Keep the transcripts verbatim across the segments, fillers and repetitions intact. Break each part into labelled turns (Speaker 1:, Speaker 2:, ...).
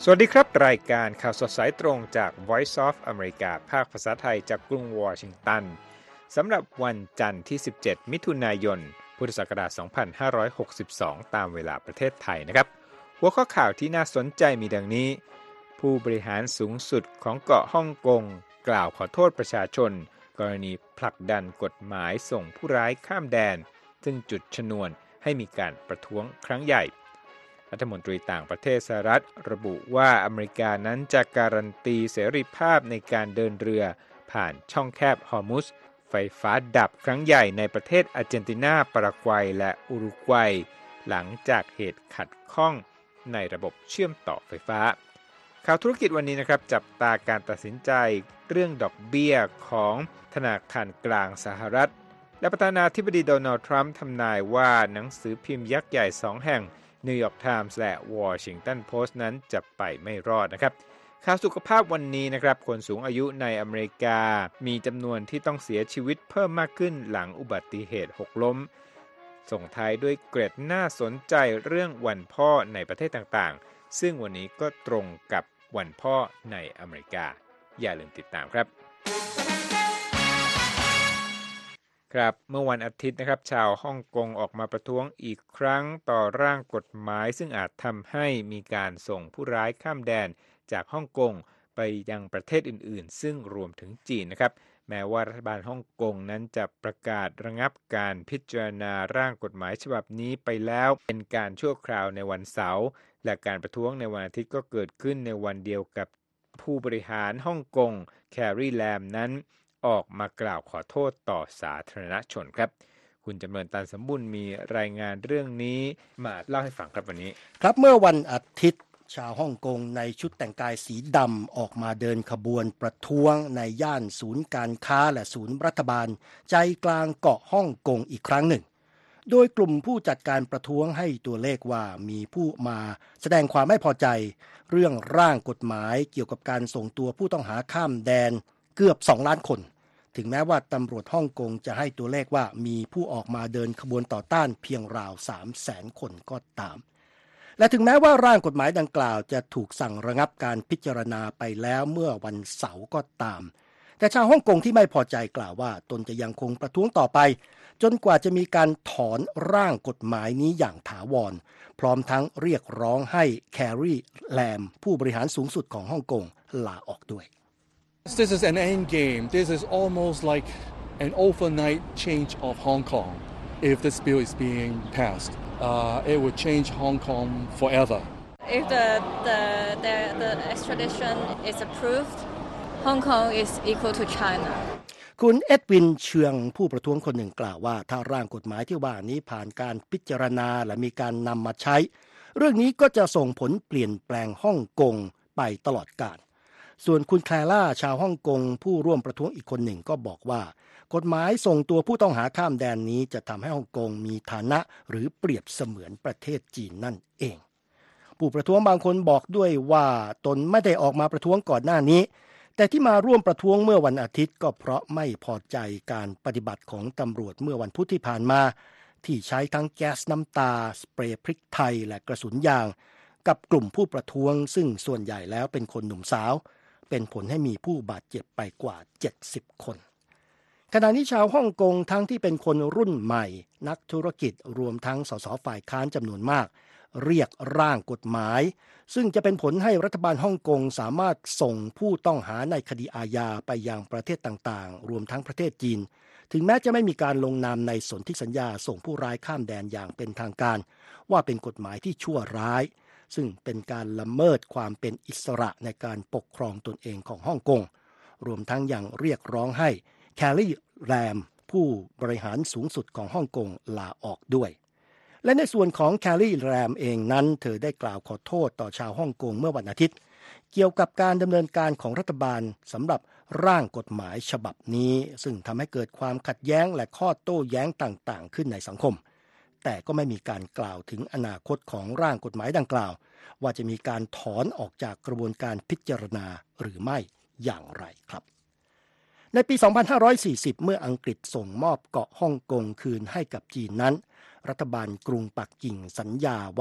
Speaker 1: วัสดีครับรายการข่าวสดสายตรงจาก Voice of America ภาคภาษาไทยจากกรุงวอชิงตันสำหรับวันจันทร์ที่สิบเจ็ดมิถุนายนพุทธศักราชสองพันห้าร้อยหกสิบสองตามเวลาประเทศไทยนะครับหัวข้อข่าวที่น่าสนใจมีดังนี้ผู้บริหารสูงสุดของเกาะฮ่องกงกล่าวขอโทษประชาชนกรณีผลักดันกฎหมายส่งผู้ร้ายข้ามแดนซึ่งจุดชนวนให้มีการประท้วงครั้งใหญ่รัฐมนตรีต่างประเทศสหรัฐระบุว่าอเมริกานั้นจะการันตีเสรีภาพในการเดินเรือผ่านช่องแคบฮอร์มุซไฟฟ้าดับครั้งใหญ่ในประเทศอาร์เจนตินาปารากวัยและอุรุกวัยหลังจากเหตุขัดข้องในระบบเชื่อมต่อไฟฟ้าข่าวธุรกิจวันนี้นะครับจับตาการตัดสินใจเรื่องดอกเบี้ยของธนาคารกลางสหรัฐและประธานาธิบดีโดนัลด์ทรัมป์ทำนายว่าหนังสือพิมพ์ยักษ์ใหญ่สองแห่งนิวยอร์กไทมส์และวอชิงตันโพสต์นั้นจะไปไม่รอดนะครับข่าวสุขภาพวันนี้นะครับคนสูงอายุในอเมริกามีจำนวนที่ต้องเสียชีวิตเพิ่มมากขึ้นหลังอุบัติเหตุหกล้มส่งท้ายด้วยเกร็ดน่าสนใจเรื่องวันพ่อในประเทศต่างๆซึ่งวันนี้ก็ตรงกับวันพ่อในอเมริกาอย่าลืมติดตามครับครับเมื่อวันอาทิตย์นะครับชาวฮ่องกงออกมาประท้วงอีกครั้งต่อร่างกฎหมายซึ่งอาจทำให้มีการส่งผู้ร้ายข้ามแดนจากฮ่องกงไปยังประเทศอื่นๆซึ่งรวมถึงจีนนะครับแม้ว่ารัฐบาลฮ่องกงนั้นจะประกาศระงับการพิจารณาร่างกฎหมายฉบับนี้ไปแล้วเป็นการชั่วคราวในวันเสาร์และการประท้วงในวันอาทิตย์ก็เกิดขึ้นในวันเดียวกับผู้บริหารฮ่องกงแคร์รีแลมนั้นออกมากล่าวขอโทษต่อสาธารณชนครับคุณจำเริญตันสมบุญมีรายงานเรื่องนี้มาเล่าให้ฟังครับวันนี้
Speaker 2: ครับเมื่อวันอาทิตย์ชาวฮ่องกงในชุดแต่งกายสีดำออกมาเดินขบวนประท้วงในย่านศูนย์การค้าและศูนย์รัฐบาลใจกลางเกาะฮ่องกงอีกครั้งหนึ่งโดยกลุ่มผู้จัดการประท้วงให้ตัวเลขว่ามีผู้มาแสดงความไม่พอใจเรื่องร่างกฎหมายเกี่ยวกับการส่งตัวผู้ต้องหาข้ามแดนเกือบสองล้านคนถึงแม้ว่าตำรวจฮ่องกงจะให้ตัวเลขว่ามีผู้ออกมาเดินขบวนต่อต้านเพียงราว สามแสน คนก็ตามและถึงแม้ว่าร่างกฎหมายดังกล่าวจะถูกสั่งระงับการพิจารณาไปแล้วเมื่อวันเสาร์ก็ตามแต่ชาวฮ่องกงที่ไม่พอใจกล่าวว่าตนจะยังคงประท้วงต่อไปจนกว่าจะมีการถอนร่างกฎหมายนี้อย่างถาวรพร้อมทั้งเรียกร้องให้แคร์รีแลมผู้บริหารสูงสุดของฮ่องกงลาออกด้วย
Speaker 3: This is an end game. This is almost like an overnight change of Hong Kong. If this bill is being passed, uh, it would change Hong Kong forever.
Speaker 4: If the, the, the, the extradition is approved, Hong Kong is equal to China.
Speaker 2: คุณเอ็ดวินเชืองผู้ประท้วงคนหนึ่งกล่าวว่าถ้าร่างกฎหมายที่ว่านี้ผ่านการพิจารณาและมีการนำมาใช้เรื่องนี้ก็จะส่งผลเปลี่ยนแปลงฮ่องกงไปตลอดกาลส่วนคุณแคลร่าชาวฮ่องกงผู้ร่วมประท้วงอีกคนหนึ่งก็บอกว่ากฎหมายส่งตัวผู้ต้องหาข้ามแดนนี้จะทำให้ฮ่องกงมีฐานะหรือเปรียบเสมือนประเทศจีนนั่นเองผู้ประท้วงบางคนบอกด้วยว่าตนไม่ได้ออกมาประท้วงก่อนหน้านี้แต่ที่มาร่วมประท้วงเมื่อวันอาทิตย์ก็เพราะไม่พอใจการปฏิบัติของตำรวจเมื่อวันพุธที่ผ่านมาที่ใช้ทั้งแก๊สน้ำตาสเปรย์พริกไทยและกระสุนยางกับกลุ่มผู้ประท้วงซึ่งส่วนใหญ่แล้วเป็นคนหนุ่มสาวเป็นผลให้มีผู้บาดเจ็บไปกว่าเจ็ดสิบคนขณะนี้ชาวฮ่องกงทั้งที่เป็นคนรุ่นใหม่นักธุรกิจรวมทั้งสสฝ่ายค้านจำนวนมากเรียกร่างกฎหมายซึ่งจะเป็นผลให้รัฐบาลฮ่องกงสามารถส่งผู้ต้องหาในคดีอาญาไปยังประเทศต่างๆรวมทั้งประเทศจีนถึงแม้จะไม่มีการลงนามในสนธิสัญญาส่งผู้ร้ายข้ามแดนอย่างเป็นทางการว่าเป็นกฎหมายที่ชั่วร้ายซึ่งเป็นการละเมิดความเป็นอิสระในการปกครองตนเองของฮ่องกงรวมทั้งยังเรียกร้องให้แคร์รีแลมผู้บริหารสูงสุดของฮ่องกงลาออกด้วยและในส่วนของแคร์รีแลมเองนั้นเธอได้กล่าวขอโทษต่อชาวฮ่องกงเมื่อวันอาทิตย์เกี่ยวกับการดำเนินการของรัฐบาลสำหรับร่างกฎหมายฉบับนี้ซึ่งทำให้เกิดความขัดแย้งและข้อโต้แย้งต่างๆขึ้นในสังคมแต่ก็ไม่มีการกล่าวถึงอนาคตของร่างกฎหมายดังกล่าวว่าจะมีการถอนออกจากกระบวนการพิจารณาหรือไม่อย่างไรครับในปีสองพันห้าร้อยสี่สิบเมื่ออังกฤษส่งมอบเกาะฮ่องกงคืนให้กับจีนนั้นรัฐบาลกรุงปักกิ่งสัญญาว่า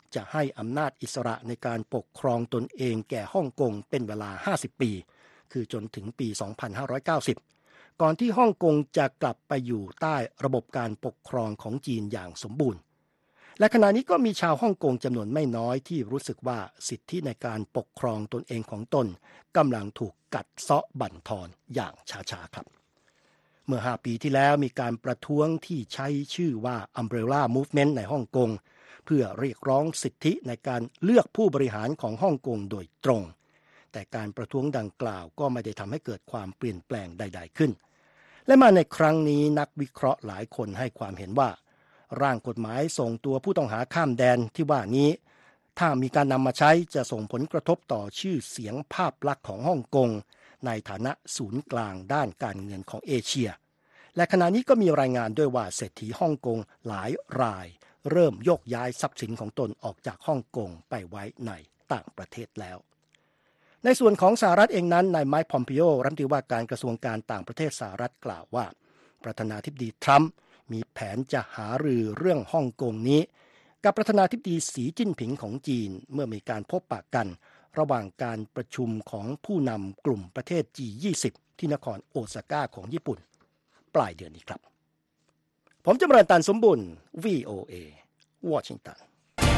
Speaker 2: จะให้อำนาจอิสระในการปกครองตนเองแก่ฮ่องกงเป็นเวลาห้าสิบปีคือจนถึงปี สองพันห้าร้อยเก้าสิบ ก่อนที่ฮ่องกงจะกลับไปอยู่ใต้ระบบการปกครองของจีนอย่างสมบูรณ์และขณะนี้ก็มีชาวฮ่องกงจำนวนไม่น้อยที่รู้สึกว่าสิทธิในการปกครองตนเองของตนกำลังถูกกัดเซาะบั่นทอนอย่างช้าๆครับเมื่อห้าปีที่แล้วมีการประท้วงที่ใช้ชื่อว่า Umbrella Movement ในฮ่องกงเพื่อเรียกร้องสิทธิในการเลือกผู้บริหารของฮ่องกงโดยตรงแต่การประท้วงดังกล่าวก็ไม่ได้ทำให้เกิดความเปลี่ยนแปลงใดๆขึ้นและมาในครั้งนี้นักวิเคราะห์หลายคนให้ความเห็นว่าร่างกฎหมายส่งตัวผู้ต้องหาข้ามแดนที่ว่านี้ถ้ามีการนำมาใช้จะส่งผลกระทบต่อชื่อเสียงภาพลักษณ์ของฮ่องกงในฐานะศูนย์กลางด้านการเงินของเอเชียและขณะนี้ก็มีรายงานด้วยว่าเศรษฐีฮ่องกงหลายรายเริ่มโยกย้ายทรัพย์สินของตนออกจากฮ่องกงไปไว้ในต่างประเทศแล้วในส่วนของสหรัฐเองนั้นนายไมค์ พอมปิโอรัฐมนตรีว่าการกระทรวงการต่างประเทศสหรัฐกล่าวว่าประธานาธิบดีทรัมป์มีแผนจะหารือเรื่องฮ่องกงนี้กับประธานาธิบดีสีจิ้นผิงของจีนเมื่อมีการพบปะกันระหว่างการประชุมของผู้นำกลุ่มประเทศ จี ยี่สิบ ที่นครโอซาก้าของญี่ปุ่นปลายเดือนนี้ครับผมจำเริญตันสมบุญ วี โอ เอ วอชิงตัน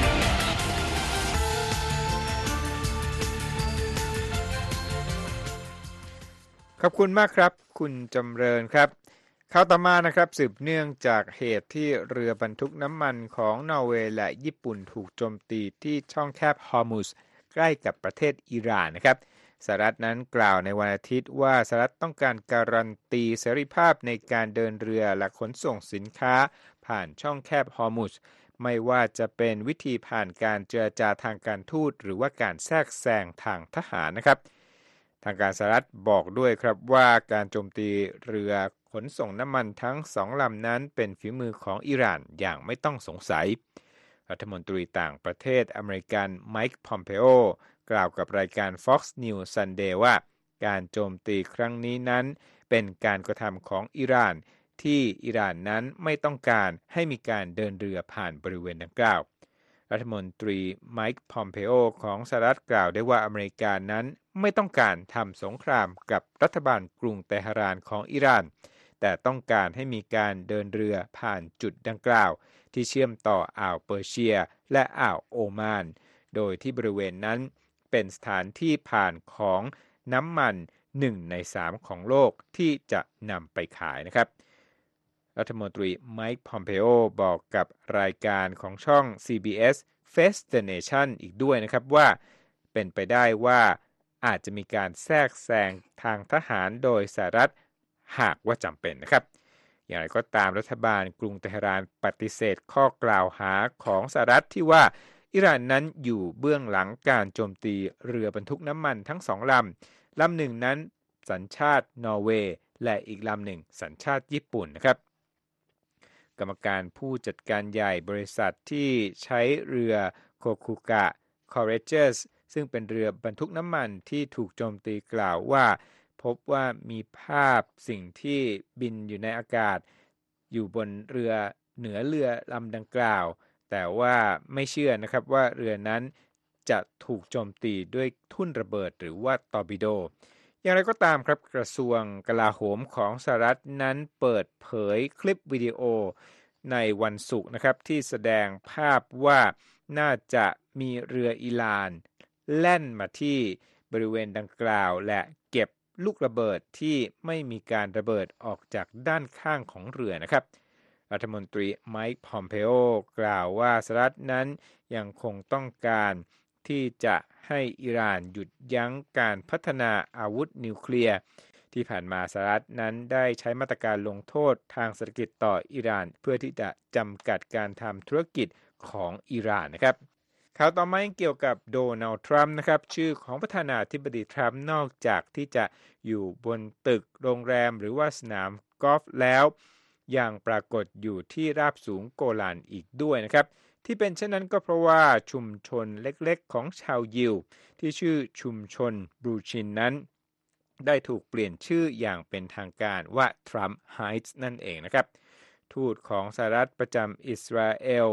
Speaker 1: ขอบคุณมากครับคุณจำเริญครับข่าวต่อมานะครับสืบเนื่องจากเหตุที่เรือบรรทุกน้ำมันของนอร์เวย์และญี่ปุ่นถูกโจมตีที่ช่องแคบฮอร์มุซใกล้กับประเทศอิหร่านนะครับสหรัฐนั้นกล่าวในวันอาทิตย์ว่าสหรัฐต้องการการันตีเสรีภาพในการเดินเรือและขนส่งสินค้าผ่านช่องแคบฮอร์มุซไม่ว่าจะเป็นวิธีผ่านการเจรจาทางการทูตหรือว่าการแทรกแซงทางทหารนะครับทางการสหรัฐบอกด้วยครับว่าการโจมตีเรือขนส่งน้ำมันทั้งสองลำนั้นเป็นฝีมือของอิหร่านอย่างไม่ต้องสงสัยรัฐมนตรีต่างประเทศอเมริกันไมค์ พอมเปโอกล่าวกับรายการ Fox News Sunday ว่าการโจมตีครั้งนี้นั้นเป็นการกระทำของอิหร่านที่อิหร่านนั้นไม่ต้องการให้มีการเดินเรือผ่านบริเวณดังกล่าวรัฐมนตรีไมค์ พอมเปโอของสหรัฐกล่าวได้ว่าอเมริกานั้นไม่ต้องการทำสงครามกับรัฐบาลกรุงเตหะรานของอิหร่านแต่ต้องการให้มีการเดินเรือผ่านจุดดังกล่าวที่เชื่อมต่ออ่าวเปอร์เซียและอ่าวโอมานโดยที่บริเวณนั้นเป็นสถานที่ผ่านของน้ำมันหนึ่งในสามของโลกที่จะนำไปขายนะครับรัฐมนตรีไมค์ พอมเปโอบอกกับรายการของช่อง ซี บี เอส Face the Nation อีกด้วยนะครับว่าเป็นไปได้ว่าอาจจะมีการแทรกแซงทางทหารโดยสหรัฐหากว่าจำเป็นนะครับอย่างไรก็ตามรัฐบาลกรุงเตหะรานปฏิเสธข้อกล่าวหาของสหรัฐที่ว่าอิหร่านนั้นอยู่เบื้องหลังการโจมตีเรือบรรทุกน้ำมันทั้งสองลำลำหนึ่งนั้นสัญชาตินอร์เวย์และอีกลำหนึ่งสัญชาติญี่ปุ่นนะครับกรรมการผู้จัดการใหญ่บริษัทที่ใช้เรือโคคุกะ Courageous ซึ่งเป็นเรือบรรทุกน้ำมันที่ถูกโจมตีกล่าวว่าพบว่ามีภาพสิ่งที่บินอยู่ในอากาศอยู่บนเรือเหนือเรือลำดังกล่าวแต่ว่าไม่เชื่อนะครับว่าเรือนั้นจะถูกโจมตีด้วยทุ่นระเบิดหรือว่าตอร์ปิโดอย่างไรก็ตามครับกระทรวงกลาโหมของสหรัฐนั้นเปิดเผยคลิปวิดีโอในวันศุกร์นะครับที่แสดงภาพว่าน่าจะมีเรืออิหร่านแล่นมาที่บริเวณดังกล่าวและเก็บลูกระเบิดที่ไม่มีการระเบิดออกจากด้านข้างของเรือนะครับรัฐมนตรีไมค์ พอมเปโอกล่าวว่าสหรัฐนั้นยังคงต้องการที่จะให้อิหร่านหยุดยั้งการพัฒนาอาวุธนิวเคลียร์ที่ผ่านมาสหรัฐนั้นได้ใช้มาตรการลงโทษทางเศรษฐกิจต่ออิหร่านเพื่อที่จะจำกัดการทำธุรกิจของอิหร่านนะครับข่าวต่อมาเกี่ยวกับโดนัลด์ทรัมป์นะครับชื่อของประธานาธิบดีทรัมป์นอกจากที่จะอยู่บนตึกโรงแรมหรือว่าสนามกอล์ฟแล้วยังปรากฏอยู่ที่ราบสูงโกลานอีกด้วยนะครับที่เป็นเช่นนั้นก็เพราะว่าชุมชนเล็กๆของชาวยิวที่ชื่อชุมชนบรูชินนั้นได้ถูกเปลี่ยนชื่ออย่างเป็นทางการว่าทรัมป์ไฮท์นั่นเองนะครับทูตของสหรัฐประจำอิสราเอล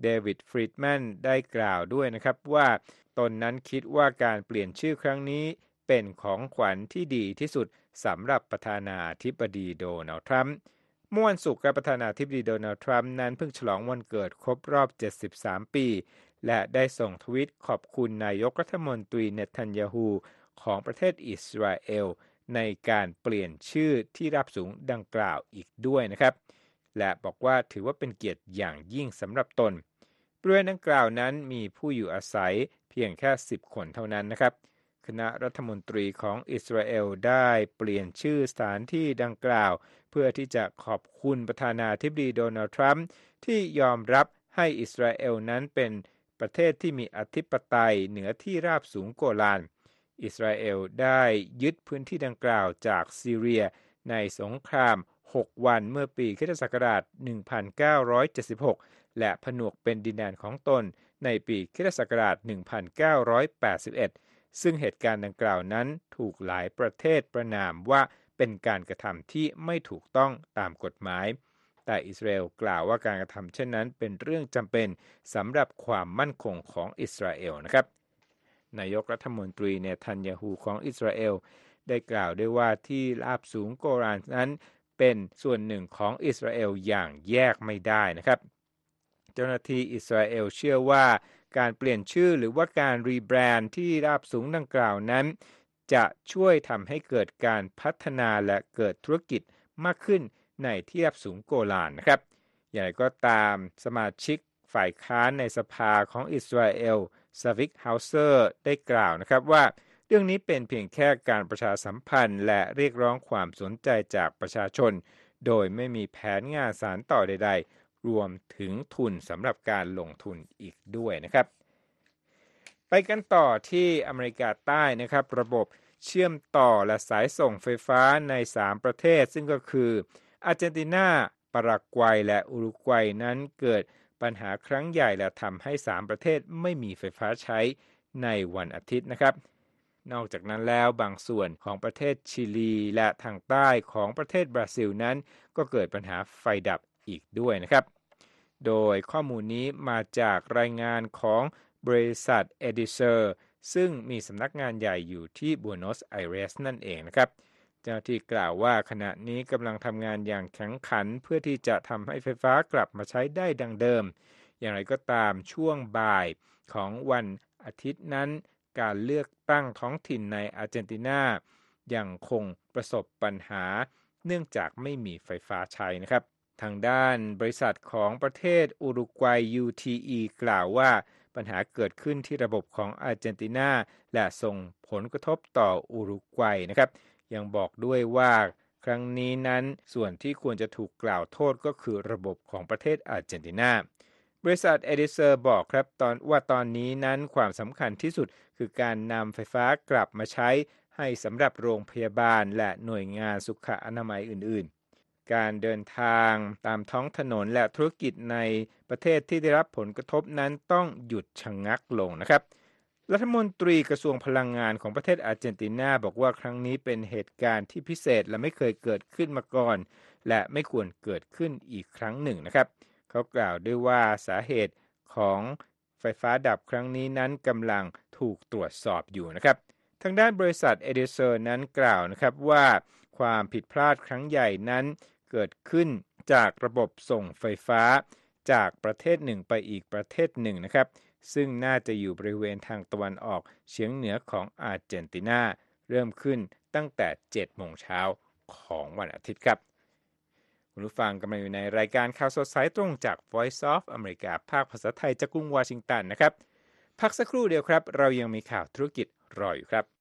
Speaker 1: เดวิดฟรีดแมนได้กล่าวด้วยนะครับว่าตนนั้นคิดว่าการเปลี่ยนชื่อครั้งนี้เป็นของขวัญที่ดีที่สุดสำหรับประธานาธิบดีโดนัลด์ทรัมป์เมื่อวันศุกร์ประธานาธิบดีโดนัลด์ทรัมป์นั้นเพิ่งฉลองวันเกิดครบรอบเจ็ดสิบสามปีและได้ส่งทวีตขอบคุณนายกรัฐมนตรีเนทันยาฮูของประเทศอิสราเอลในการเปลี่ยนชื่อที่ราบสูงดังกล่าวอีกด้วยนะครับและบอกว่าถือว่าเป็นเกียรติอย่างยิ่งสำหรับตนบริเวณดังกล่าวนั้นมีผู้อยู่อาศัยเพียงแค่สิบคนเท่านั้นนะครับคณะรัฐมนตรีของอิสราเอลได้เปลี่ยนชื่อสถานที่ดังกล่าวเพื่อที่จะขอบคุณประธานาธิบดีโดนัลด์ทรัมป์ที่ยอมรับให้อิสราเอลนั้นเป็นประเทศที่มีอธิปไตยเหนือที่ราบสูงโกลานอิสราเอลได้ยึดพื้นที่ดังกล่าวจากซีเรียในสงครามหกวันเมื่อปีค.ศ. หนึ่งพันเก้าร้อยเจ็ดสิบหกและผนวกเป็นดินแดนของตนในปีค.ศ. หนึ่งพันเก้าร้อยแปดสิบเอ็ดซึ่งเหตุการณ์ดังกล่าวนั้นถูกหลายประเทศประณามว่าเป็นการกระทำที่ไม่ถูกต้องตามกฎหมายแต่อิสราเอลกล่าวว่าการกระทำเช่นนั้นเป็นเรื่องจำเป็นสำหรับความมั่นคงของอิสราเอลนะครับนายกรัฐมนตรีเนทันยาฮูของอิสราเอลได้กล่าวด้วยว่าที่ราบสูงโกลานนั้นเป็นส่วนหนึ่งของอิสราเอลอย่างแยกไม่ได้นะครับเจ้าหน้าที่อิสราเอลเชื่อว่าการเปลี่ยนชื่อหรือว่าการรีแบรนด์ที่ราบสูงดังกล่าวนั้นจะช่วยทำให้เกิดการพัฒนาและเกิดธุรกิจมากขึ้นในที่ราบสูงโกลานนะครับอย่างไรก็ตามสมาชิกฝ่ายค้านในสภาของอิสราเอลซาวิกเฮาเซอร์ได้กล่าวนะครับว่าเรื่องนี้เป็นเพียงแค่การประชาสัมพันธ์และเรียกร้องความสนใจจากประชาชนโดยไม่มีแผนงานสานต่อใดๆรวมถึงทุนสำหรับการลงทุนอีกด้วยนะครับไปกันต่อที่อเมริกาใต้นะครับระบบเชื่อมต่อและสายส่งไฟฟ้าในสามประเทศซึ่งก็คืออาร์เจนตินาปารากวัยและอุรุกวัยนั้นเกิดปัญหาครั้งใหญ่และทำให้สามประเทศไม่มีไฟฟ้าใช้ในวันอาทิตย์นะครับนอกจากนั้นแล้วบางส่วนของประเทศชิลีและทางใต้ของประเทศบราซิลนั้นก็เกิดปัญหาไฟดับอีกด้วยนะครับโดยข้อมูลนี้มาจากรายงานของบริษัทเอดิเซอร์ซึ่งมีสำนักงานใหญ่อยู่ที่บัวโนสไอเรสนั่นเองนะครับเจ้าหน้าที่กล่าวว่าขณะนี้กำลังทำงานอย่างแข็งขันเพื่อที่จะทำให้ไฟฟ้ากลับมาใช้ได้ดังเดิมอย่างไรก็ตามช่วงบ่ายของวันอาทิตย์นั้นการเลือกตั้งท้องถิ่นในอาร์เจนตินายังคงประสบปัญหาเนื่องจากไม่มีไฟฟ้าใช้นะครับทางด้านบริษัทของประเทศอุรุกวัย ยู ที อี กล่าวว่าปัญหาเกิดขึ้นที่ระบบของอาร์เจนตินาและส่งผลกระทบต่ออุรุกวัยนะครับยังบอกด้วยว่าครั้งนี้นั้นส่วนที่ควรจะถูกกล่าวโทษก็คือระบบของประเทศอาร์เจนตินาบริษัทเอดิเซอร์บอกครับตอนว่าตอนนี้นั้นความสำคัญที่สุดคือการนำไฟฟ้ากลับมาใช้ให้สำหรับโรงพยาบาลและหน่วยงานสุขอนามัยอื่นๆการเดินทางตามท้องถนนและธุรกิจในประเทศที่ได้รับผลกระทบนั้นต้องหยุดชะงักลงนะครับรัฐมนตรีกระทรวงพลังงานของประเทศอาร์เจนตินาบอกว่าครั้งนี้เป็นเหตุการณ์ที่พิเศษและไม่เคยเกิดขึ้นมาก่อนและไม่ควรเกิดขึ้นอีกครั้งหนึ่งนะครับเขากล่าวด้วยว่าสาเหตุของไฟฟ้าดับครั้งนี้นั้นกำลังถูกตรวจสอบอยู่นะครับทางด้านบริษัทเอดิเซอร์นั้นกล่าวนะครับว่าความผิดพลาดครั้งใหญ่นั้นเกิดขึ้นจากระบบส่งไฟฟ้าจากประเทศหนึ่งไปอีกประเทศหนึ่งนะครับซึ่งน่าจะอยู่บริเวณทางตะวันออกเฉียงเหนือของอาร์เจนตินาเริ่มขึ้นตั้งแต่ เจ็ดโมงเช้าของวันอาทิตย์ครับคุณผู้ฟังกำลังอยู่ในรายการข่าวสดสายตรงจาก Voice of America ภาคภาษาไทยจากกรุงวอชิงตันนะครับพักสักครู่เดียวครับเรายังมีข่าวธุรกิจรออยู่ครับ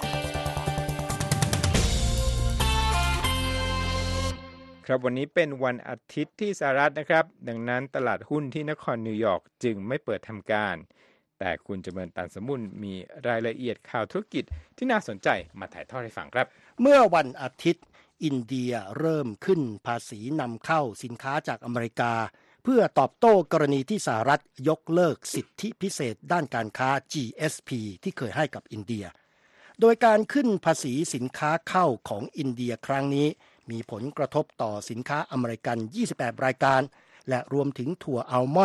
Speaker 1: ครับวันนี้เป็นวันอาทิตย์ที่สหรัฐนะครับดังนั้นตลาดหุ้นที่นครนิวยอร์กจึงไม่เปิดทำการแต่คุณจำเริญ ตันสมุนมีรายละเอียดข่าวธุรกิจที่น่าสนใจมาถ่ายทอดให้ฟังครับ
Speaker 2: เมื่อวันอาทิตย์อินเดียเริ่มขึ้นภาษีนำเข้าสินค้าจากอเมริกาเพื่อตอบโต้กรณีที่สหรัฐยกเลิกสิทธิพิเศษด้านการค้า จี เอส พี ที่เคยให้กับอินเดียโดยการขึ้นภาษีสินค้าเข้าของอินเดียครั้งนี้มีผลกระทบต่อสินค้าอเมริกันยี่สิบแปดรายการและรวมถึงถั่วอัลมอนด์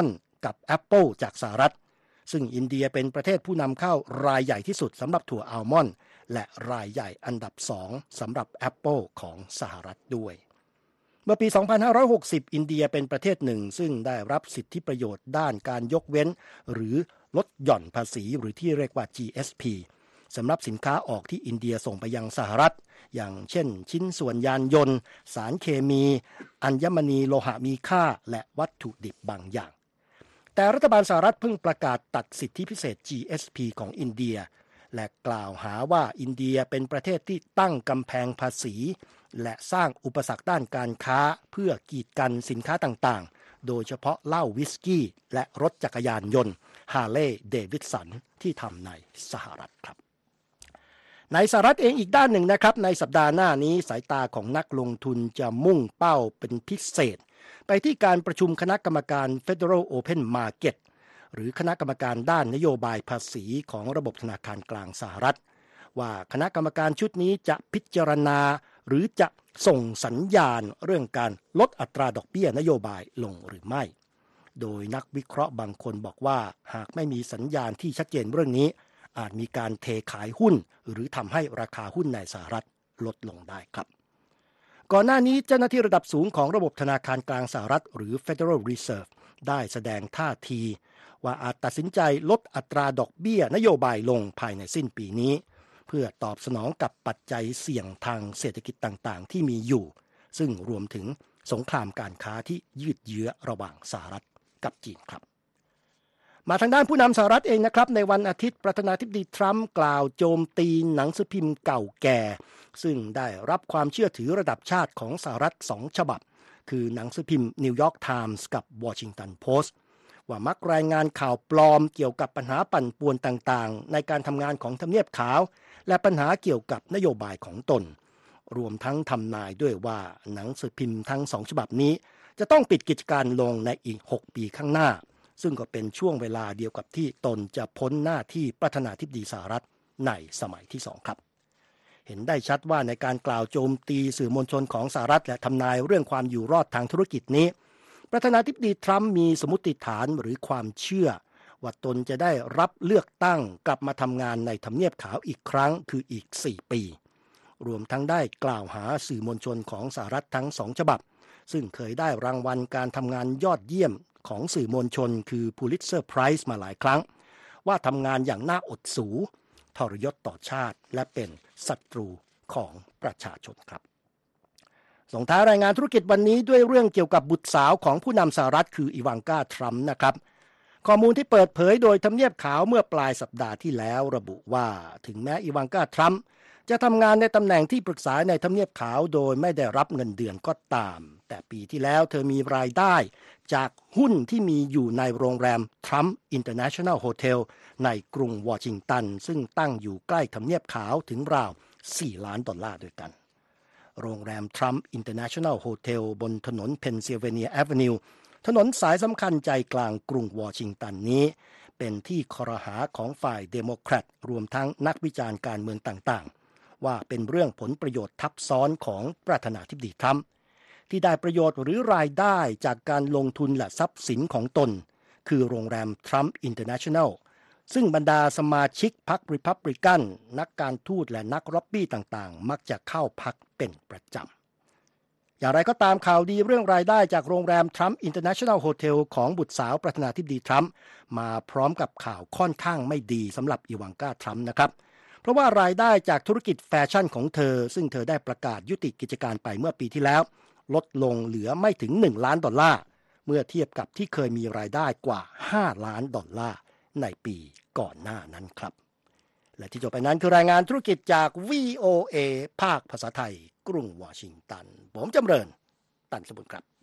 Speaker 2: กับ Apple จากสหรัฐซึ่งอินเดียเป็นประเทศผู้นำเข้ารายใหญ่ที่สุดสำหรับถั่วอัลมอนด์และรายใหญ่อันดับสองสำหรับ Apple ของสหรัฐด้วยเมื่อปี สองพันห้าร้อยหกสิบ อินเดียเป็นประเทศหนึ่งซึ่งได้รับสิทธิประโยชน์ด้านการยกเว้นหรือลดหย่อนภาษีหรือที่เรียกว่า จี เอส พี สำหรับสินค้าออกที่อินเดียส่งไปยังสหรัฐอย่างเช่นชิ้นส่วนยานยนต์สารเคมีอัญมณีโลหะมีค่าและวัตถุดิบบางอย่างแต่รัฐบาลสหรัฐเพิ่งประกาศตัดสิทธิพิเศษ จี เอส พี ของอินเดียและกล่าวหาว่าอินเดียเป็นประเทศที่ตั้งกำแพงภาษีและสร้างอุปสรรคด้านการค้าเพื่อกีดกันสินค้าต่างๆโดยเฉพาะเหล้าวิสกี้และรถจักรยานยนต์ฮาร์เลย์เดวิดสันที่ทำในสหรัฐครับในสหรัฐเองอีกด้านหนึ่งนะครับในสัปดาห์หน้านี้สายตาของนักลงทุนจะมุ่งเป้าเป็นพิเศษไปที่การประชุมคณะกรรมการ Federal Open Market หรือคณะกรรมการด้านนโยบายภาษีของระบบธนาคารกลางสหรัฐว่าคณะกรรมการชุดนี้จะพิจารณาหรือจะส่งสัญญาณเรื่องการลดอัตราดอกเบี้ยนโยบายลงหรือไม่โดยนักวิเคราะห์บางคนบอกว่าหากไม่มีสัญญาณที่ชัดเจนเรื่องนี้อาจมีการเทขายหุ้นหรือทำให้ราคาหุ้นในสหรัฐลดลงได้ครับก่อนหน้านี้เจ้าหน้าที่ระดับสูงของระบบธนาคารกลางสหรัฐหรือ Federal Reserve ได้แสดงท่าทีว่าอาจตัดสินใจลดอัตราดอกเบี้ยนโยบายลงภายในสิ้นปีนี้เพื่อตอบสนองกับปัจจัยเสี่ยงทางเศรษฐกิจต่างๆที่มีอยู่ซึ่งรวมถึงสงครามการค้าที่ยืดเยื้อระหว่างสหรัฐกับจีนครับมาทางด้านผู้นำสหรัฐเองนะครับในวันอาทิตย์ประธานาธิบดีทรัมป์กล่าวโจมตีหนังสือพิมพ์เก่าแก่ซึ่งได้รับความเชื่อถือระดับชาติของสหรัฐสองฉบับคือหนังสือพิมพ์นิวยอร์กไทมส์กับวอชิงตันโพสต์ว่ามักรายงานข่าวปลอมเกี่ยวกับปัญหาปั่นป่วนต่างๆในการทำงานของทำเนียบขาวและปัญหาเกี่ยวกับนโยบายของตนรวมทั้งทำนายด้วยว่าหนังสือพิมพ์ทั้งสองฉบับนี้จะต้องปิดกิจการลงในอีกหกปีข้างหน้าซึ่งก็เป็นช่วงเวลาเดียวกับที่ตนจะพ้นหน้าที่ประธานาธิบดีสหรัฐในสมัยที่สองครับเห็นได้ชัดว่าในการกล่าวโจมตีสื่อมวลชนของสหรัฐและทำนายเรื่องความอยู่รอดทางธุรกิจนี้ประธานาธิบดีทรัมป์มีสมมติฐานหรือความเชื่อว่าตนจะได้รับเลือกตั้งกลับมาทำงานในทำเนียบขาวอีกครั้งคืออีกสี่ปีรวมทั้งได้กล่าวหาสื่อมวลชนของสหรัฐทั้งสองฉบับซึ่งเคยได้รางวัลการทำงานยอดเยี่ยมของสื่อมวลชนคือ Pulitzer Prize มาหลายครั้งว่าทำงานอย่างน่าอดสูทรยศต่อชาติและเป็นศัตรูของประชาชนครับส่งท้ายรายงานธุรกิจวันนี้ด้วยเรื่องเกี่ยวกับบุตรสาวของผู้นำสหรัฐคืออีวานกาทรัมป์นะครับข้อมูลที่เปิดเผยโดยทำเนียบขาวเมื่อปลายสัปดาห์ที่แล้วระบุว่าถึงแม้อีวานกาทรัมป์จะทำงานในตำแหน่งที่ปรึกษาในทำเนียบขาวโดยไม่ได้รับเงินเดือนก็ตามแต่ปีที่แล้วเธอมีรายได้จากหุ้นที่มีอยู่ในโรงแรม Trump International Hotel ในกรุงวอชิงตันซึ่งตั้งอยู่ใกล้ทำเนียบขาวถึงราวสี่ล้านดอลลาร์ด้วยกันโรงแรม Trump International Hotel บนถนน Pennsylvania Avenue ถนนสายสำคัญใจกลางกรุงวอชิงตันนี้เป็นที่ครหาของฝ่ายเดโมแครตรวมทั้งนักวิจารณ์การเมืองต่างๆว่าเป็นเรื่องผลประโยชน์ทับซ้อนของประธานาธิบดีทรัมป์ที่ได้ประโยชน์หรือรายได้จากการลงทุนและทรัพย์สินของตนคือโรงแรม Trump International ซึ่งบรรดาสมาชิกพรรครีพับลิกันนักการทูตและนักร็อบบี้ต่างๆมักจะเข้าพักเป็นประจำอย่างไรก็ตามข่าวดีเรื่องรายได้จากโรงแรม Trump International Hotel ของบุตรสาวประธานาธิบดีทรัมป์มาพร้อมกับข่าวค่อนข้างไม่ดีสำหรับอีวานกาทรัมป์นะครับเพราะว่ารายได้จากธุรกิจแฟชั่นของเธอซึ่งเธอได้ประกาศยุติกิจการไปเมื่อปีที่แล้วลดลงเหลือไม่ถึงหนึ่งล้านดอลลาร์เมื่อเทียบกับที่เคยมีรายได้กว่าห้าล้านดอลลาร์ในปีก่อนหน้านั้นครับและที่จบไปนั้นคือรายงานธุรกิจจาก วี โอ เอ ภาคภาษาไทยกรุงวอชิงตันผมจำเริญตันสมุทรครับ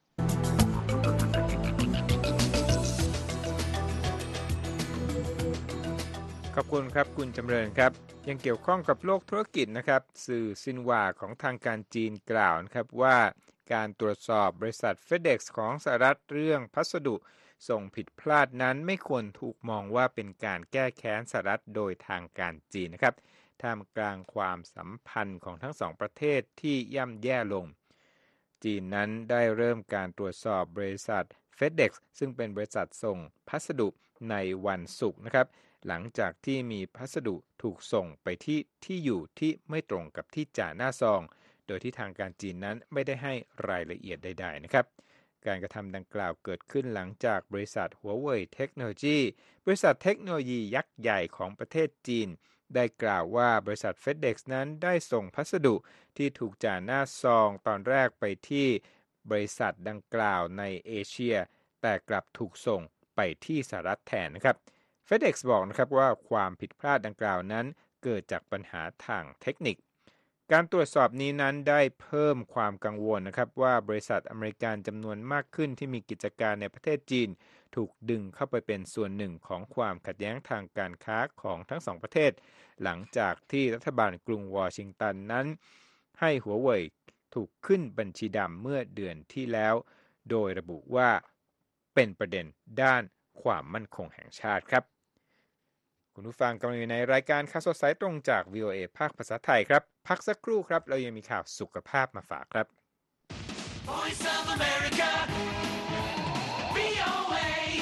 Speaker 1: ขอบคุณครับคุณจำเริญครับยังเกี่ยวข้องกับโลกธุรกิจนะครับสื่อซินหวาของทางการจีนกล่าวนะครับว่าการตรวจสอบบริษัท FedEx ของสหรัฐเรื่องพัสดุส่งผิดพลาดนั้นไม่ควรถูกมองว่าเป็นการแก้แค้นสหรัฐโดยทางการจีนนะครับท่ามกลางความสัมพันธ์ของทั้งสองประเทศที่ย่ำแย่ลงจีนนั้นได้เริ่มการตรวจสอบบริษัท FedEx ซึ่งเป็นบริษัทส่งพัสดุในวันศุกร์นะครับหลังจากที่มีพัสดุถูกส่งไปที่ที่อยู่ที่ไม่ตรงกับที่จ่าหน้าซองโดยที่ทางการจีนนั้นไม่ได้ให้รายละเอียดใดๆนะครับการกระทำดังกล่าวเกิดขึ้นหลังจากบริษัทหัวเว่ยเทคโนโลยีบริษัทเทคโนโลยียักษ์ใหญ่ของประเทศจีนได้กล่าวว่าบริษัท FedEx นั้นได้ส่งพัสดุที่ถูกจ่าหน้าซองตอนแรกไปที่บริษัทดังกล่าวในเอเชียแต่กลับถูกส่งไปที่สหรัฐแทนนะครับ FedEx บอกนะครับว่าความผิดพลาดดังกล่าวนั้นเกิดจากปัญหาทางเทคนิคการตรวจสอบนี้นั้นได้เพิ่มความกังวลนะครับว่าบริษัทอเมริกันจำนวนมากขึ้นที่มีกิจการในประเทศจีนถูกดึงเข้าไปเป็นส่วนหนึ่งของความขัดแย้งทางการค้าของทั้งสองประเทศหลังจากที่รัฐบาลกรุงวอชิงตันนั้นให้หัวเว่ยถูกขึ้นบัญชีดำเมื่อเดือนที่แล้วโดยระบุว่าเป็นประเด็นด้านความมั่นคงแห่งชาติครับคุณผู้ฟังกำลังอยู่ในรายการข่าวสดสายตรงจาก วี โอ เอ ภาคภาษาไทยครับพักสักครู่ครับเรายังมีข่าวสุขภาพมาฝากครับ Voice of America วี โอ เอ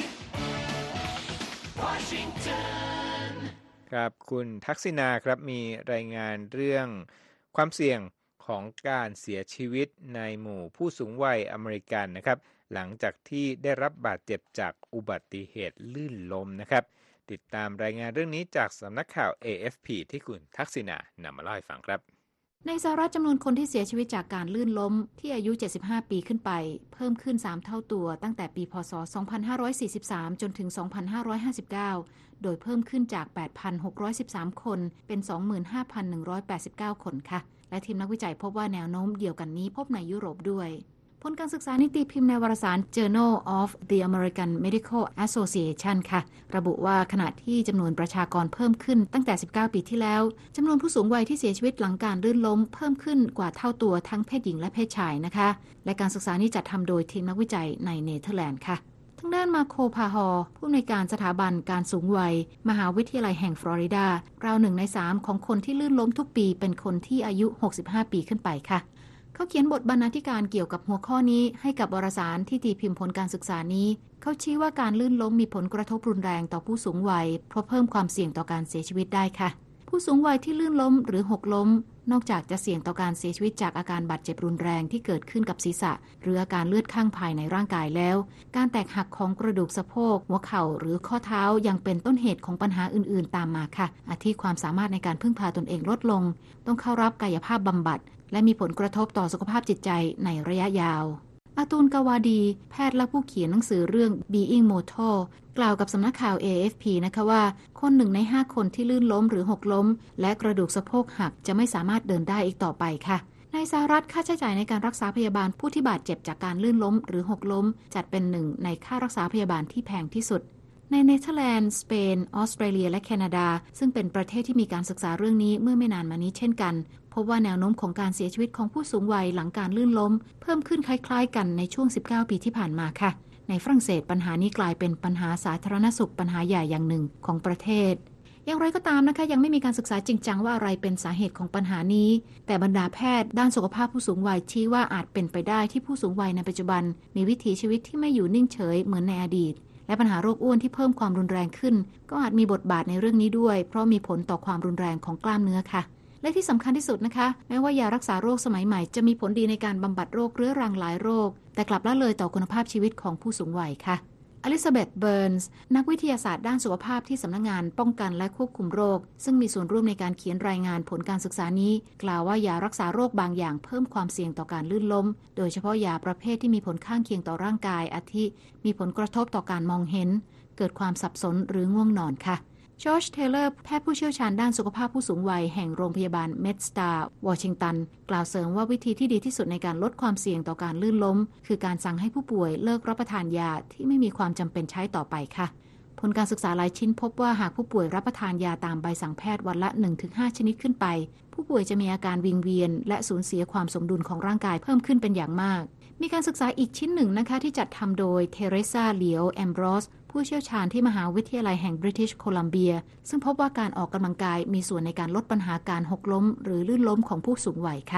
Speaker 1: Washington ครับคุณทักษิณาครับมีรายงานเรื่องความเสี่ยงของการเสียชีวิตในหมู่ผู้สูงวัยอเมริกันนะครับหลังจากที่ได้รับบาดเจ็บจากอุบัติเหตุลื่นล้มนะครับติดตามรายงานเรื่องนี้จากสำนักข่าว เอ เอฟ พี ที่คุณทักษิณานำมาเล่าให้ฟังครับ
Speaker 5: ในสหรัฐจำนวนคนที่เสียชีวิตจากการลื่นล้มที่อายุเจ็ดสิบห้าปีขึ้นไปเพิ่มขึ้นสามเท่าตัวตั้งแต่ปีพ.ศ. สองพันห้าร้อยสี่สิบสามจนถึง สองพันห้าร้อยห้าสิบเก้า โดยเพิ่มขึ้นจาก แปดพันหกร้อยสิบสาม คนเป็น สองหมื่นห้าพันหนึ่งร้อยแปดสิบเก้า คนค่ะและทีมนักวิจัยพบว่าแนวโน้มเดียวกันนี้พบในยุโรปด้วยผลการศึกษานิติพิมพ์ในวารสาร Journal of the American Medical Association ค่ะระบุว่าขณะที่จำนวนประชากรเพิ่มขึ้นตั้งแต่สิบเก้าปีที่แล้วจำนวนผู้สูงวัยที่เสียชีวิตหลังการลื่นล้มเพิ่มขึ้นกว่าเท่าตัวทั้งเพศหญิงและเพศชายนะคะและการศึกษานี้จัดทำโดยทีมนักวิจัยในเนเธอร์แลนด์ค่ะทางด้านมาโคพาฮอผู้อำนวยการสถาบันการสูงวัยมหาวิทยาลัยแห่งฟลอริดาราวหนึ่งในสามของคนที่ลื่นล้มทุกปีเป็นคนที่อายุหกสิบห้าปีขึ้นไปค่ะเขาเขียนบทบรรณาธิการเกี่ยวกับหัวข้อนี้ให้กับวารสารที่ตีพิมพ์ผลการศึกษานี้เขาชี้ว่าการลื่นล้มมีผลกระทบรุนแรงต่อผู้สูงวัยเพราะเพิ่มความเสี่ยงต่อการเสียชีวิตได้ค่ะผู้สูงวัยที่ลื่นล้มหรือหกล้มนอกจากจะเสี่ยงต่อการเสียชีวิตจากอาการบาดเจ็บรุนแรงที่เกิดขึ้นกับศีรษะหรืออาการเลือดข้างภายในร่างกายแล้วการแตกหักของกระดูกสะโพกหัวเข่าหรือข้อเท้ายังเป็นต้นเหตุของปัญหาอื่นๆตามมาค่ะอาทิความสามารถในการพึ่งพาตนเองลดลงต้องเข้ารับกายภาพบำบัดและมีผลกระทบต่อสุขภาพจิตใจในระยะยาวอาตูนกาวาดีแพทย์และผู้เขียนหนังสือเรื่อง Being Mortal กล่าวกับสำนักข่าว เอ เอฟ พี นะคะว่าคนหนึ่งในห้าคนที่ลื่นล้มหรือหกล้มและกระดูกสะโพกหักจะไม่สามารถเดินได้อีกต่อไปค่ะในสหรัฐค่าใช้จ่ายในการรักษาพยาบาลผู้ที่บาดเจ็บจากการลื่นล้มหรือหกล้มจัดเป็นหนึ่งในค่ารักษาพยาบาลที่แพงที่สุดในเนเธอร์แลนด์สเปนออสเตรเลียและแคนาดาซึ่งเป็นประเทศที่มีการศึกษาเรื่องนี้เมื่อไม่นานมานี้เช่นกันพบว่าแนวโน้มของการเสียชีวิตของผู้สูงวัยหลังการลื่นล้มเพิ่มขึ้นคล้ายๆกันในช่วงสิบเก้าปีที่ผ่านมาค่ะในฝรั่งเศสปัญหานี้กลายเป็นปัญหาสาธารณสุขปัญหาใหญ่อย่างหนึ่งของประเทศอย่างไรก็ตามนะคะยังไม่มีการศึกษาจริงจังว่าอะไรเป็นสาเหตุของปัญหานี้แต่บรรดาแพทย์ด้านสุขภาพผู้สูงวัยชี้ว่าอาจเป็นไปได้ที่ผู้สูงวัยในปัจจุบันมีวิถีชีวิตที่ไม่อยู่นิ่งเฉยเหมือนในอดีตและปัญหาโรคอ้วนที่เพิ่มความรุนแรงขึ้นก็อาจมีบทบาทในเรื่องนี้ด้วยเพราะมีผลต่อความรุนแรงของกล้ามเนื้อค่ะและที่สำคัญที่สุดนะคะแม้ว่ายารักษาโรคสมัยใหม่จะมีผลดีในการบำบัดโรคเรื้อรังหลายโรคแต่กลับละเลยต่อคุณภาพชีวิตของผู้สูงวัยค่ะอลิซาเบธเบิร์นส์นักวิทยาศาสตร์ด้านสุขภาพที่สำนักงานป้องกันและควบคุมโรคซึ่งมีส่วนร่วมในการเขียนรายงานผลการศึกษานี้กล่าวว่ายารักษาโรคบางอย่างเพิ่มความเสี่ยงต่อการลื่นล้มโดยเฉพาะยาประเภทที่มีผลข้างเคียงต่อร่างกายอาทิมีผลกระทบต่อการมองเห็นเกิดความสับสนหรือง่วงนอนค่ะจอร์จเทเลอร์แพทย์ผู้เชี่ยวชาญด้านสุขภาพผู้สูงวัยแห่งโรงพยาบาลเมดสตาร์วอชิงตันกล่าวเสริมว่าวิธีที่ดีที่สุดในการลดความเสี่ยงต่อการลื่นล้มคือการสั่งให้ผู้ป่วยเลิกรับประทานยาที่ไม่มีความจำเป็นใช้ต่อไปค่ะผลการศึกษาหลายชิ้นพบว่าหากผู้ป่วยรับประทานยาตามใบสั่งแพทย์วันละ หนึ่งถึงห้า ชนิดขึ้นไปผู้ป่วยจะมีอาการวิงเวียนและสูญเสียความสมดุลของร่างกายเพิ่มขึ้นเป็นอย่างมากมีการศึกษาอีกชิ้นหนึ่งนะคะที่จัดทำโดยเทเรซาเหลียวแอมบรอสผู้เชี่ยวชาญที่มหาวิทยาลัยแห่งบริติชโคลัมเบียซึ่งพบว่าการออกกำลังกายมีส่วนในการลดปัญหาการหกล้มหรือลื่นล้มของผู้สูงวัยค่ะ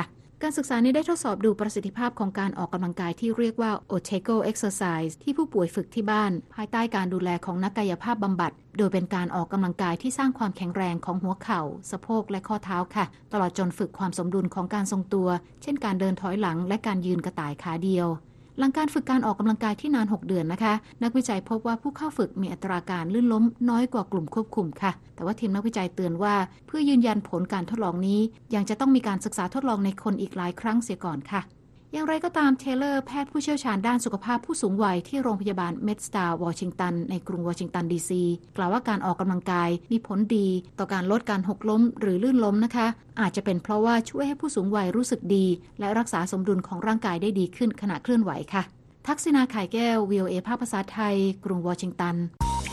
Speaker 5: การศึกษานี้ได้ทดสอบดูประสิทธิภาพของการออกกำลังกายที่เรียกว่า Otago Exercise ที่ผู้ป่วยฝึกที่บ้านภายใต้การดูแลของนักกายภาพบำบัดโดยเป็นการออกกำลังกายที่สร้างความแข็งแรงของหัวเข่าสะโพกและข้อเท้าค่ะตลอดจนฝึกความสมดุลของการทรงตัวเช่นการเดินถอยหลังและการยืนกระต่ายขาเดียวหลังการฝึกการออกกำลังกายที่นานหกเดือนนะคะนักวิจัยพบว่าผู้เข้าฝึกมีอัตราการลื่นล้มน้อยกว่ากลุ่มควบคุมค่ะแต่ว่าทีมนักวิจัยเตือนว่าเพื่อยืนยันผลการทดลองนี้ยังจะต้องมีการศึกษาทดลองในคนอีกหลายครั้งเสียก่อนค่ะอย่างไรก็ตามเทเลอร์แพทย์ผู้เชี่ยวชาญด้านสุขภาพผู้สูงวัยที่โรงพยาบาลเมดสตาร์วอชิงตันในกรุงวอชิงตันดีซีกล่าวว่าการออกกำลังกายมีผลดีต่อการลดการหกล้มหรือลื่นล้มนะคะอาจจะเป็นเพราะว่าช่วยให้ผู้สูงวัยรู้สึกดีและรักษาสมดุลของร่างกายได้ดีขึ้นขณะเคลื่อนไหวค่ะทักษิณาไข่แก้ว วี โอ เอ ภาคภาษาไทยกรุงวอชิงตัน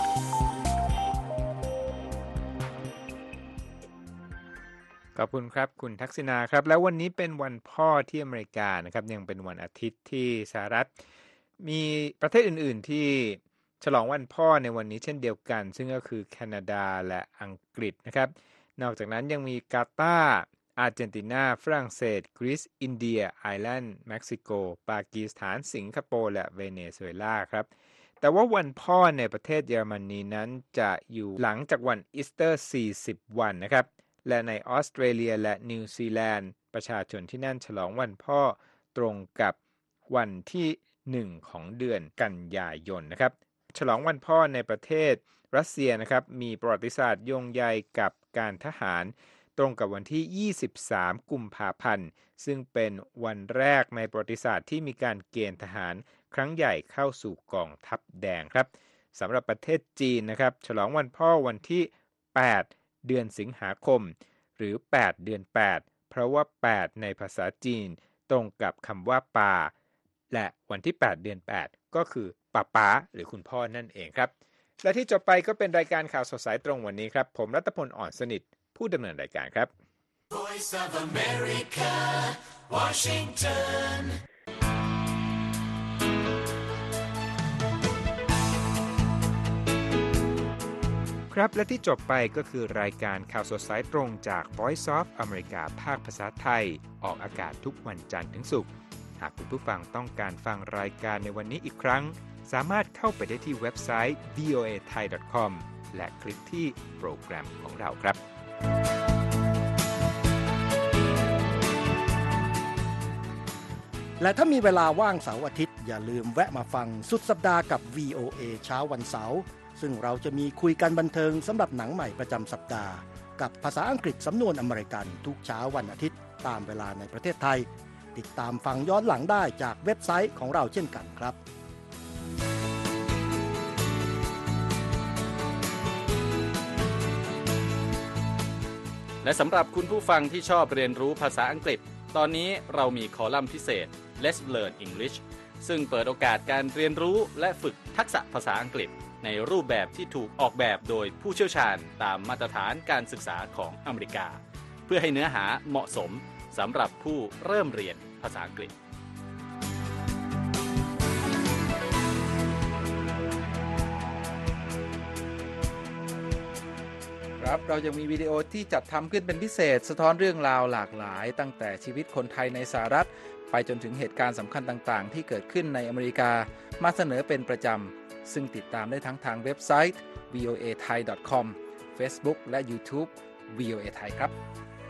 Speaker 1: ขอบคุณครับคุณทักษิณาครับแล้ววันนี้เป็นวันพ่อที่อเมริกานะครับยังเป็นวันอาทิตย์ที่สหรัฐมีประเทศอื่นๆที่ฉลองวันพ่อในวันนี้เช่นเดียวกันซึ่งก็คือแคนาดาและอังกฤษนะครับนอกจากนั้นยังมีกาตาร์อาร์เจนตินาฝรั่งเศสกรีซอินเดียไอร์แลนด์เม็กซิโกปากีสถานสิงคโปร์และเวเนซุเอลาครับแต่ว่าวันพ่อในประเทศเยอรมนีนั้นจะอยู่หลังจากวันอีสเตอร์สี่สิบวันนะครับและในออสเตรเลียและนิวซีแลนด์ประชาชนที่นั่นฉลองวันพ่อตรงกับวันที่หนึ่งของเดือนกันยายนนะครับฉลองวันพ่อในประเทศรัสเซียนะครับมีประวัติศาสตร์โยงใยกับการทหารตรงกับวันที่ยี่สิบสามกุมภาพันธ์ซึ่งเป็นวันแรกในประวัติศาสตร์ที่มีการเกณฑ์ทหารครั้งใหญ่เข้าสู่กองทัพแดงครับสำหรับประเทศจีนนะครับฉลองวันพ่อวันที่แปดเดือนสิงหาคมหรือแปดเดือนแปดเพราะว่าแปดในภาษาจีนตรงกับคำว่าปาและวันที่แปดเดือนแปดก็คือป้าป๊าหรือคุณพ่อนั่นเองครับและที่จบไปก็เป็นรายการข่าวสดสายตรงวันนี้ครับผมรัตพลอ่อนสนิทผู้ดำเนินรายการครับ Voice of America Washingtonครับและที่จบไปก็คือรายการข่าวสดสายตรงจาก Voice of America ภาคภาษาไทยออกอากาศทุกวันจันทร์ถึงศุกร์หากคุณผู้ฟังต้องการฟังรายการในวันนี้อีกครั้งสามารถเข้าไปได้ที่เว็บไซต์ วี โอ เอ ไทย ดอท คอม และคลิกที่โปรแกรมของเราครับ
Speaker 2: และถ้ามีเวลาว่างเสาร์อาทิตย์อย่าลืมแวะมาฟังสุดสัปดาห์กับ วี โอ เอ เช้าวันเสาร์ซึ่งเราจะมีคุยกันบันเทิงสำหรับหนังใหม่ประจำสัปดาห์กับภาษาอังกฤษสำนวนอเมริกันทุกเช้าวันอาทิตย์ตามเวลาในประเทศไทยติดตามฟังย้อนหลังได้จากเว็บไซต์ของเราเช่นกันครับ
Speaker 6: และสำหรับคุณผู้ฟังที่ชอบเรียนรู้ภาษาอังกฤษตอนนี้เรามีคอลัมน์พิเศษ Let's Learn English ซึ่งเปิดโอกาสการเรียนรู้และฝึกทักษะภาษาอังกฤษในรูปแบบที่ถูกออกแบบโดยผู้เชี่ยวชาญตามมาตรฐานการศึกษาของอเมริกาเพื่อให้เนื้อหาเหมาะสมสำหรับผู้เริ่มเรียนภาษาอังกฤษ
Speaker 7: ครับเรายังมีวิดีโอที่จัดทำขึ้นเป็นพิเศษสะท้อนเรื่องราวหลากหลายตั้งแต่ชีวิตคนไทยในสหรัฐไปจนถึงเหตุการณ์สำคัญต่างๆที่เกิดขึ้นในอเมริกามาเสนอเป็นประจำซึ่งติดตามได้ทั้งทางเว็บไซต์ วี โอ เอ ไทย ดอท คอม Facebook และ YouTube วี โอ เอ ไทยครับ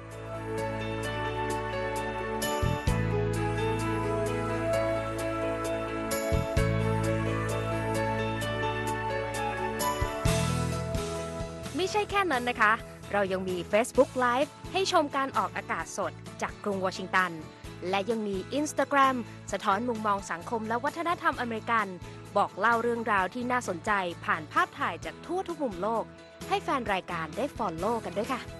Speaker 8: ไม่ใช่แค่นั้นนะคะเรายังมี Facebook Live ให้ชมการออกอากาศสดจากกรุงวอชิงตันและยังมี Instagram สะท้อนมุมมองสังคมและวัฒนธรรมอเมริกันบอกเล่าเรื่องราวที่น่าสนใจผ่านภาพถ่ายจากทั่วทุกมุมโลกให้แฟนรายการได้ follow กันด้วยค่ะ